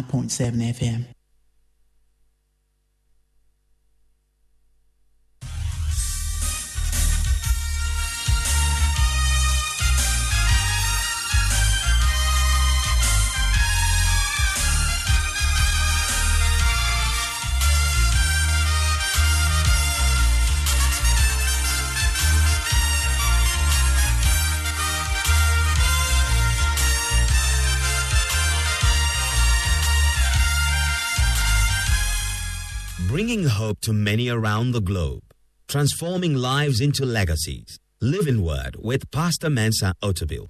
95.7 FM. Bringing hope to many around the globe, transforming lives into legacies. Living Word with Pastor Mensa Otabil.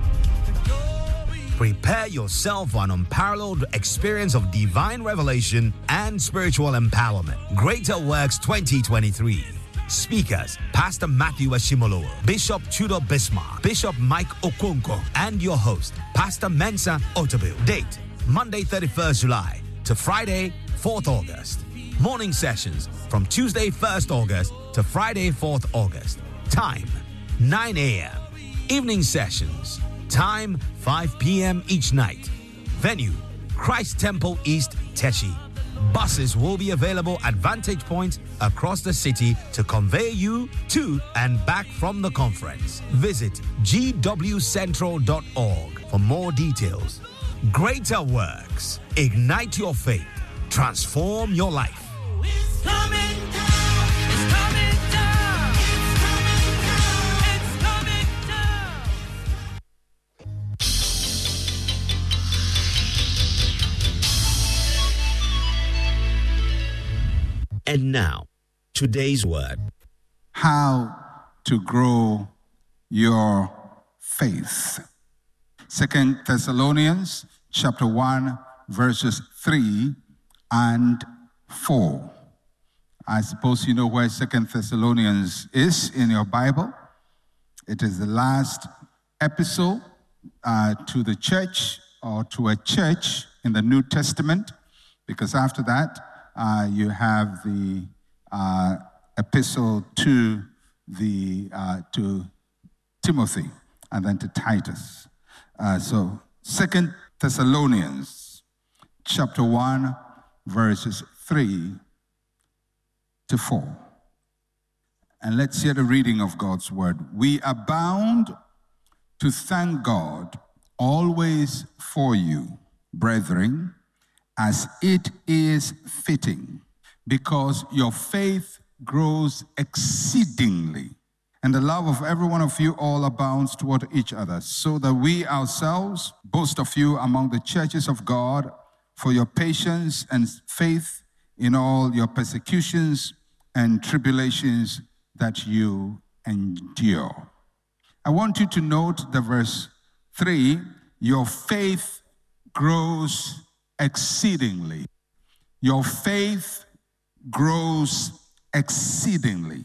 Prepare yourself for an unparalleled experience of divine revelation and spiritual empowerment. Greater Works 2023. Speakers, Pastor Matthew Ashimolowo, Bishop Tudor Bismarck, Bishop Mike Okonkwo, and your host, Pastor Mensa Otabil. Date, Monday 31st July to Friday 4th August. Morning sessions from Tuesday 1st August to Friday 4th August. Time, 9 a.m. Evening sessions. Time, 5 p.m. each night. Venue, Christ Temple East, Teshi. Buses will be available at vantage points across the city to convey you to and back from the conference. Visit gwcentral.org for more details. Greater Works. Ignite your faith. Transform your life. It's coming down. It's coming down. It's coming down. It's coming down. And now, today's word. How to grow your faith. 2 Thessalonians chapter 1, verses 3 and 4. I suppose you know where 2 Thessalonians is in your Bible. It is the last epistle to the church or to a church in the New Testament, because after that you have the epistle to Timothy and then to Titus. So 2 Thessalonians chapter 1, verses 3 to 4. And let's hear the reading of God's word. We are bound to thank God always for you, brethren, as it is fitting, because your faith grows exceedingly, and the love of every one of you all abounds toward each other, so that we ourselves boast of you among the churches of God for your patience and faith in all your persecutions and tribulations that you endure. I want you to note the verse 3, your faith grows exceedingly. Your faith grows exceedingly.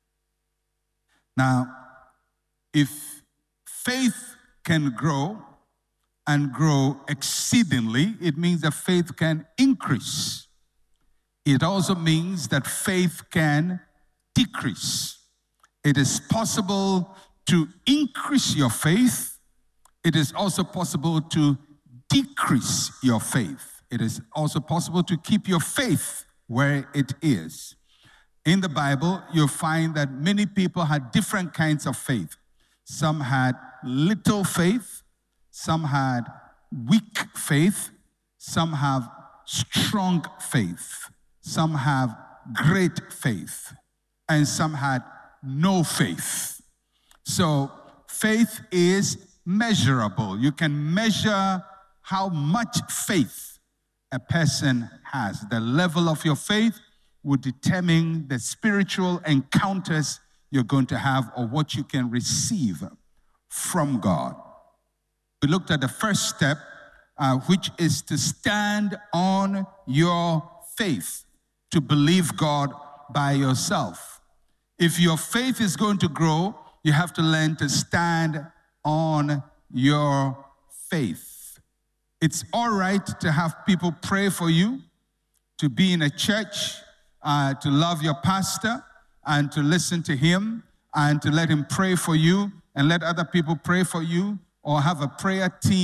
Now, if faith can grow and grow exceedingly, it means that faith can increase. It also means that faith can decrease. It is possible to increase your faith. It is also possible to decrease your faith. It is also possible to keep your faith where it is. In the Bible, you'll find that many people had different kinds of faith. Some had little faith, some had weak faith, some have strong faith, some have great faith, and some had no faith. So faith is measurable. You can measure how much faith a person has. The level of your faith will determine the spiritual encounters you're going to have or what you can receive from God. We looked at the first step, which is to stand on your faith, to believe God by yourself. If your faith is going to grow, you have to learn to stand on your faith. It's all right to have people pray for you, to be in a church, to love your pastor, and to listen to him, and to let him pray for you, and let other people pray for you, or have a prayer team,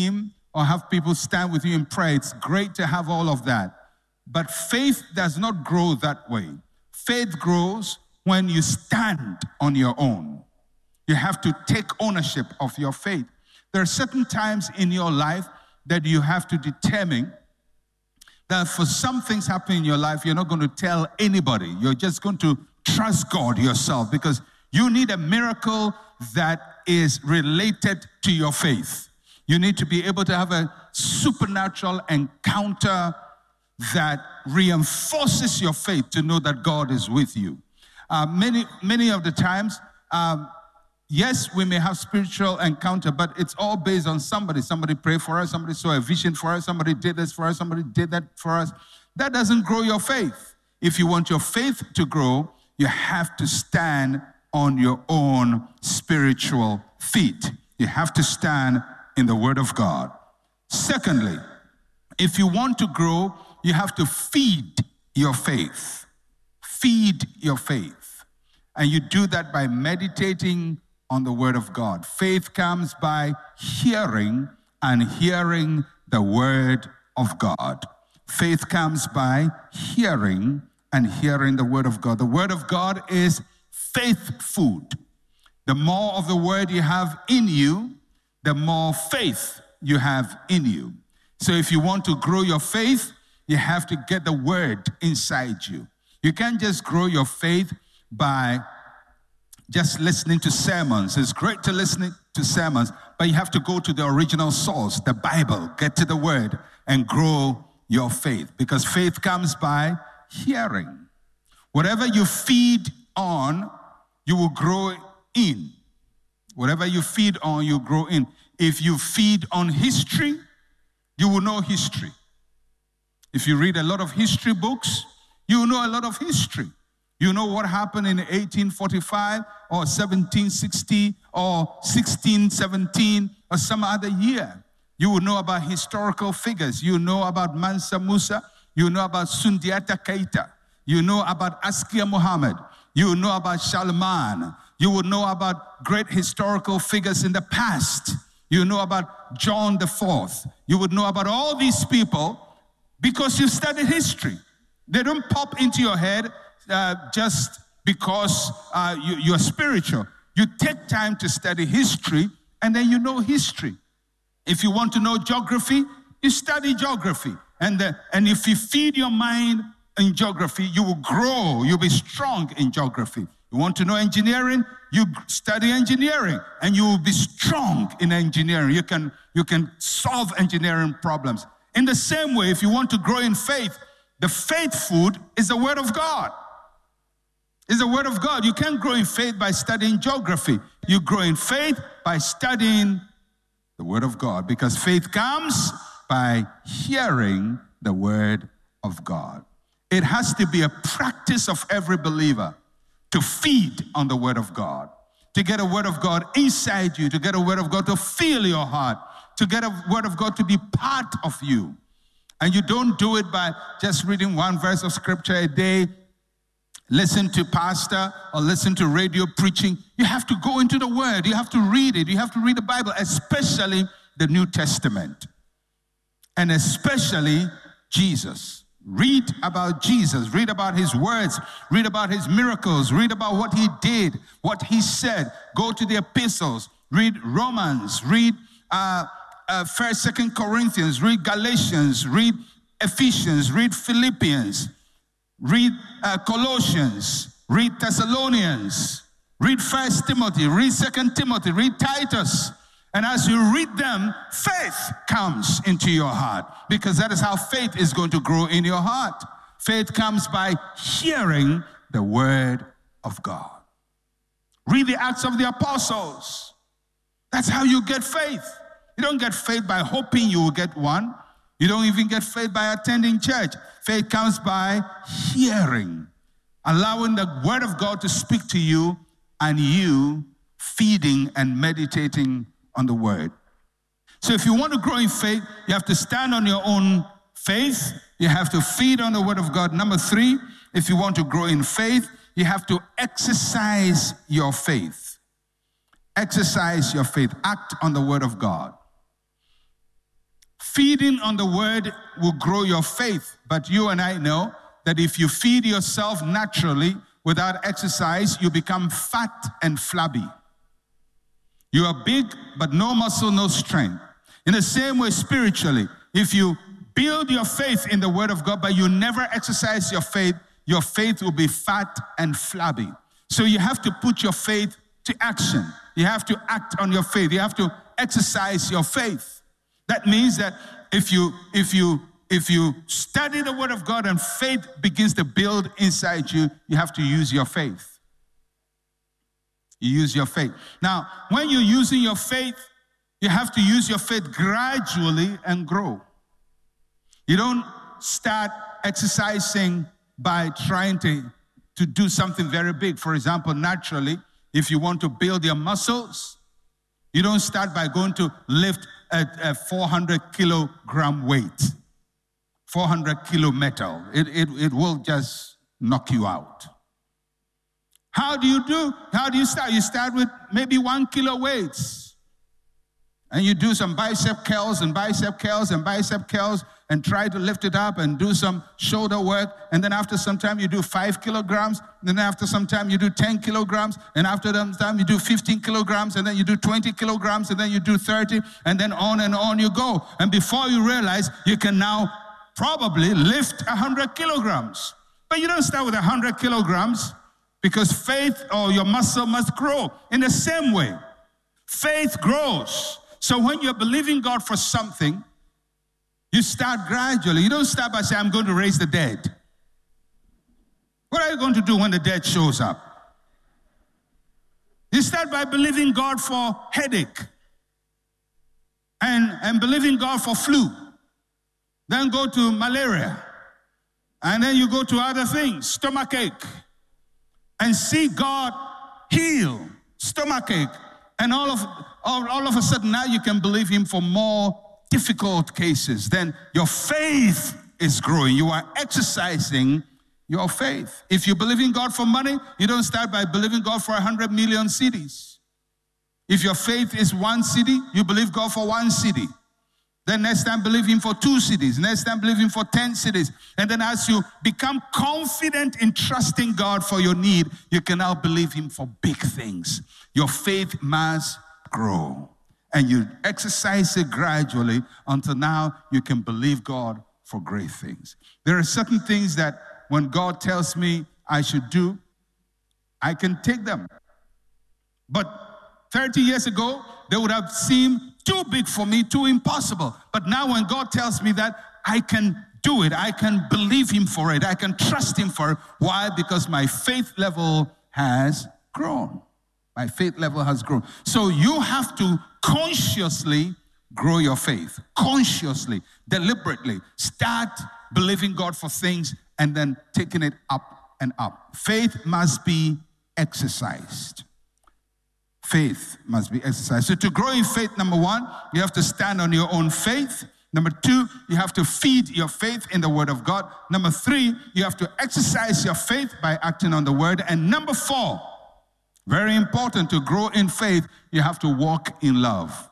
or have people stand with you in prayer. It's great to have all of that. But faith does not grow that way. Faith grows when you stand on your own. You have to take ownership of your faith. There are certain times in your life that you have to determine that for some things happening in your life, you're not going to tell anybody. You're just going to trust God yourself, because you need a miracle that is related to your faith. You need to be able to have a supernatural encounter that reinforces your faith to know that God is with you. Many of the times, yes, we may have spiritual encounter, but it's all based on somebody. Somebody prayed for us, somebody saw a vision for us, somebody did this for us, somebody did that for us. That doesn't grow your faith. If you want your faith to grow, you have to stand on your own spiritual feet. You have to stand in the Word of God. Secondly, if you want to grow, you have to feed your faith. Feed your faith. And you do that by meditating on the Word of God. Faith comes by hearing, and hearing the Word of God. Faith comes by hearing and hearing the Word of God. The Word of God is faith food. The more of the Word you have in you, the more faith you have in you. So if you want to grow your faith, you have to get the Word inside you. You can't just grow your faith by just listening to sermons. It's great to listen to sermons, but you have to go to the original source, the Bible, get to the Word and grow your faith, because faith comes by hearing. Whatever you feed on, you will grow in. Whatever you feed on, you grow in. If you feed on history, you will know history. If you read a lot of history books, you will know a lot of history. You know what happened in 1845 or 1760 or 1617 or some other year. You will know about historical figures. You know about Mansa Musa. You know about Sundiata Keita. You know about Askia Muhammad. You know about Salman. You will know about great historical figures in the past. You know about John the Fourth. You would know about all these people because you studied history. They don't pop into your head just because you're spiritual. You take time to study history, and then you know history. If you want to know geography, you study geography. And if you feed your mind in geography, you will grow. You'll be strong in geography. You want to know engineering? You study engineering, and you will be strong in engineering. You can solve engineering problems. In the same way, if you want to grow in faith, the faith food is the Word of God. It's the Word of God. You can't grow in faith by studying geography. You grow in faith by studying the Word of God, because faith comes by hearing the Word of God. It has to be a practice of every believer to feed on the Word of God, to get a Word of God inside you, to get a Word of God to fill your heart, to get a Word of God to be part of you. And you don't do it by just reading one verse of Scripture a day, listen to pastor or listen to radio preaching. You have to go into the Word. You have to read it. You have to read the Bible, especially the New Testament, and especially Jesus. Read about Jesus. Read about his words. Read about his miracles. Read about what he did, what he said. Go to the epistles. Read Romans. Read 1st, 2nd Corinthians. Read Galatians. Read Ephesians. Read Philippians. Read Colossians. Read Thessalonians. Read 1 Timothy. Read 2 Timothy. Read Titus. And as you read them, faith comes into your heart, because that is how faith is going to grow in your heart. Faith comes by hearing the Word of God. Read the Acts of the Apostles. That's how you get faith. You don't get faith by hoping you will get one. You don't even get faith by attending church. Faith comes by hearing, allowing the Word of God to speak to you, and you feeding and meditating on the Word. So if you want to grow in faith, you have to stand on your own faith. You have to feed on the Word of God. Number 3, if you want to grow in faith, you have to exercise your faith. Exercise your faith. Act on the Word of God. Feeding on the word will grow your faith. But you and I know that if you feed yourself naturally without exercise, you become fat and flabby. You are big, but no muscle, no strength. In the same way, spiritually, if you build your faith in the word of God, but you never exercise your faith will be fat and flabby. So you have to put your faith to action. You have to act on your faith. You have to exercise your faith. That means that if you study the word of God and faith begins to build inside you, you have to use your faith. You use your faith. Now, when you're using your faith, you have to use your faith gradually and grow. You don't start exercising by trying to do something very big. For example, naturally, if you want to build your muscles, you don't start by going to lift a 400 kilogram weight, 400 kilo metal. It will just knock you out. How do you start? You start with maybe 1 kilo weights. And you do some bicep curls and bicep curls and bicep curls and try to lift it up and do some shoulder work. And then after some time, you do 5 kilograms. And then after some time, you do 10 kilograms. And after some time, you do 15 kilograms. And then you do 20 kilograms. And then you do 30. And then on you go. And before you realize, you can now probably lift 100 kilograms. But you don't start with 100 kilograms because faith or your muscle must grow. In the same way, faith grows. So when you're believing God for something, you start gradually. You don't start by saying, I'm going to raise the dead. What are you going to do when the dead shows up? You start by believing God for headache and believing God for flu. Then go to malaria. And then you go to other things, stomachache. And see God heal stomachache. And all of a sudden now you can believe him for more difficult cases. Then your faith is growing. You are exercising your faith. If you believe in God for money, you don't start by believing God for 100 million cities. If your faith is 1 city, you believe God for 1 city. Then next time believe him for 2 cities. Next time believe him for 10 cities. And then as you become confident in trusting God for your need, you can now believe him for big things. Your faith must grow. And you exercise it gradually until now you can believe God for great things. There are certain things that when God tells me I should do, I can take them. But 30 years ago, they would have seemed too big for me, too impossible. But now when God tells me that, I can do it. I can believe him for it. I can trust him for it. Why? Because my faith level has grown. My faith level has grown. So you have to consciously grow your faith. Consciously, deliberately. Start believing God for things and then taking it up and up. Faith must be exercised. Faith must be exercised. So to grow in faith, number 1, you have to stand on your own faith. Number 2, you have to feed your faith in the word of God. Number 3, you have to exercise your faith by acting on the word. And number 4, very important, to grow in faith, you have to walk in love.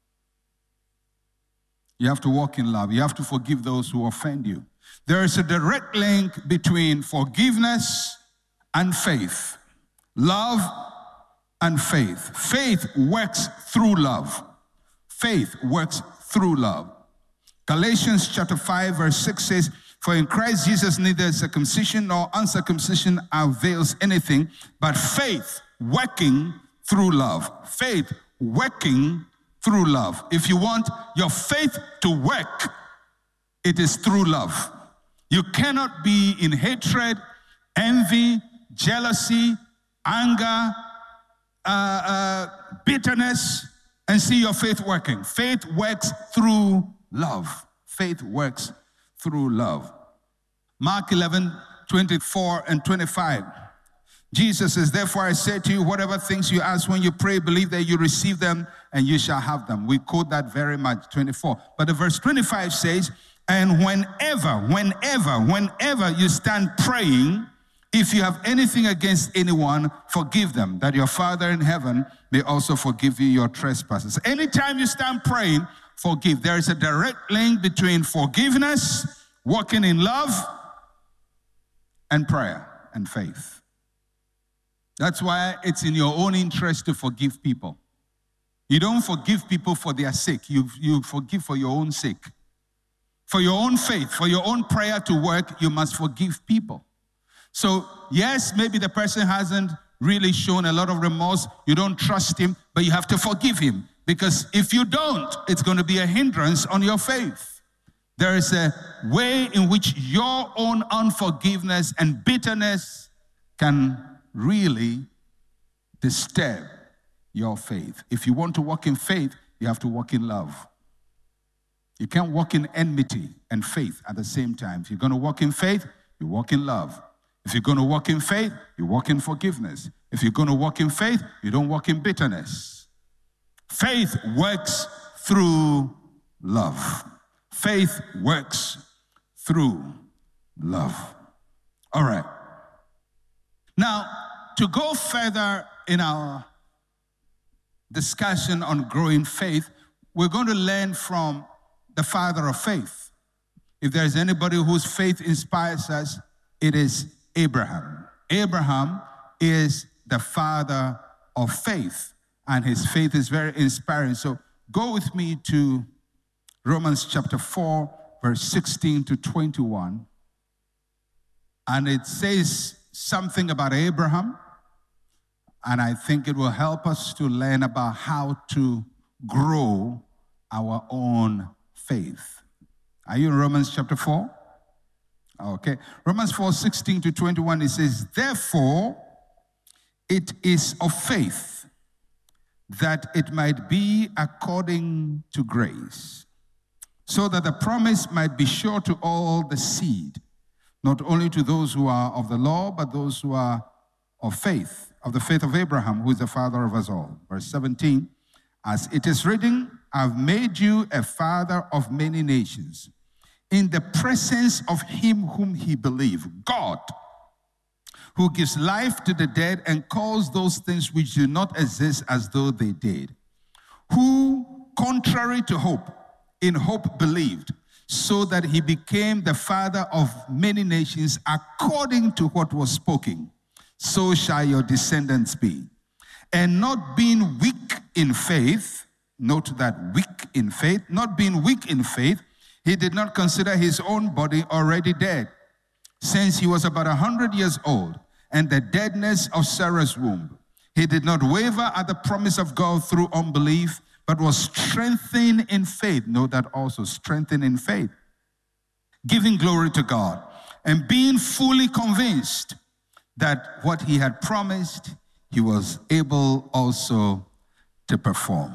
You have to walk in love. You have to forgive those who offend you. There is a direct link between forgiveness and faith. Love and faith. Faith works through love. Faith works through love. Galatians chapter 5 verse 6 says, for in Christ Jesus neither circumcision nor uncircumcision avails anything, but faith working through love. Faith working through love. If you want your faith to work, it is through love. You cannot be in hatred, envy, jealousy, anger, bitterness, and see your faith working. Faith works through love. Faith works through love. Mark 11:24 and 25. Jesus says, therefore I say to you, whatever things you ask when you pray, believe that you receive them and you shall have them. We quote that very much, 24. But the verse 25 says, and whenever you stand praying, if you have anything against anyone, forgive them, that your Father in heaven may also forgive you your trespasses. Anytime you stand praying, forgive. There is a direct link between forgiveness, walking in love, and prayer and faith. That's why it's in your own interest to forgive people. You don't forgive people for their sake. You forgive for your own sake. For your own faith, for your own prayer to work, you must forgive people. So, yes, maybe the person hasn't really shown a lot of remorse. You don't trust him, but you have to forgive him. Because if you don't, it's going to be a hindrance on your faith. There is a way in which your own unforgiveness and bitterness can really disturb your faith. If you want to walk in faith, you have to walk in love. You can't walk in enmity and faith at the same time. If you're going to walk in faith, you walk in love. If you're going to walk in faith, you walk in forgiveness. If you're going to walk in faith, you don't walk in bitterness. Faith works through love. Faith works through love. All right. Now, to go further in our discussion on growing faith, we're going to learn from the father of faith. If there's anybody whose faith inspires us, it is Abraham. Abraham is the father of faith, and his faith is very inspiring. So go with me to Romans chapter 4, verse 16 to 21. And it says something about Abraham, and I think it will help us to learn about how to grow our own faith. Are you in Romans chapter 4? Okay. Romans 4, 16 to 21, it says, therefore, it is of faith that it might be according to grace, so that the promise might be sure to all the seed, not only to those who are of the law, but those who are of faith, of the faith of Abraham, who is the father of us all. Verse 17, as it is written, I've made you a father of many nations, in the presence of him whom he believed, God, who gives life to the dead and calls those things which do not exist as though they did, who, contrary to hope, in hope believed, so that he became the father of many nations according to what was spoken. So shall your descendants be. And not being weak in faith, note that weak in faith, not being weak in faith, he did not consider his own body already dead, since he was about 100 years old, and the deadness of Sarah's womb. He did not waver at the promise of God through unbelief, but was strengthened in faith. Note that also, strengthened in faith, giving glory to God, and being fully convinced that what he had promised, he was able also to perform.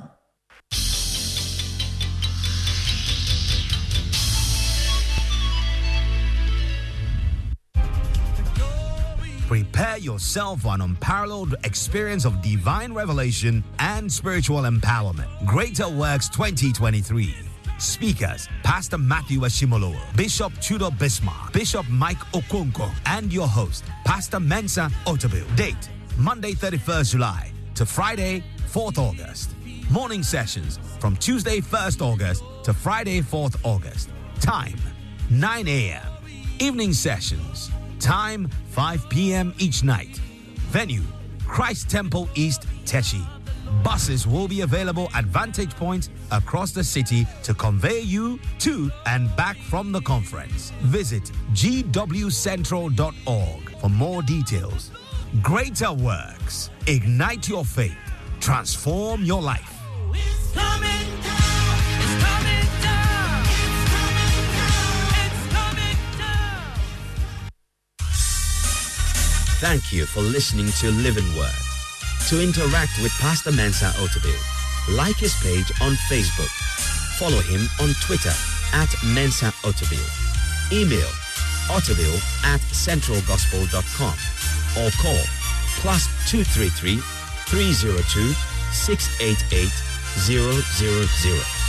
Prepare yourself for an unparalleled experience of divine revelation and spiritual empowerment. Greater Works 2023. Speakers, Pastor Matthew Ashimolowo, Bishop Tudor Bismarck, Bishop Mike Okonkwo, and your host, Pastor Mensa Otabil. Date, Monday 31st July to Friday 4th August. Morning sessions from Tuesday 1st August to Friday 4th August. Time, 9 a.m. Evening sessions. Time, 5 p.m. each night. Venue, Christ Temple East, Teshi. Buses will be available at vantage points across the city to convey you to and back from the conference. Visit gwcentral.org for more details. Greater Works. Ignite your faith. Transform your life. It's coming down. It's coming down. It's coming down. It's coming down. Thank you for listening to Living Word. To interact with Pastor Mensa Otabil, like his page on Facebook. Follow him on Twitter @Mensa Otabil. Email otabil@centralgospel.com or call +233 302 688 000.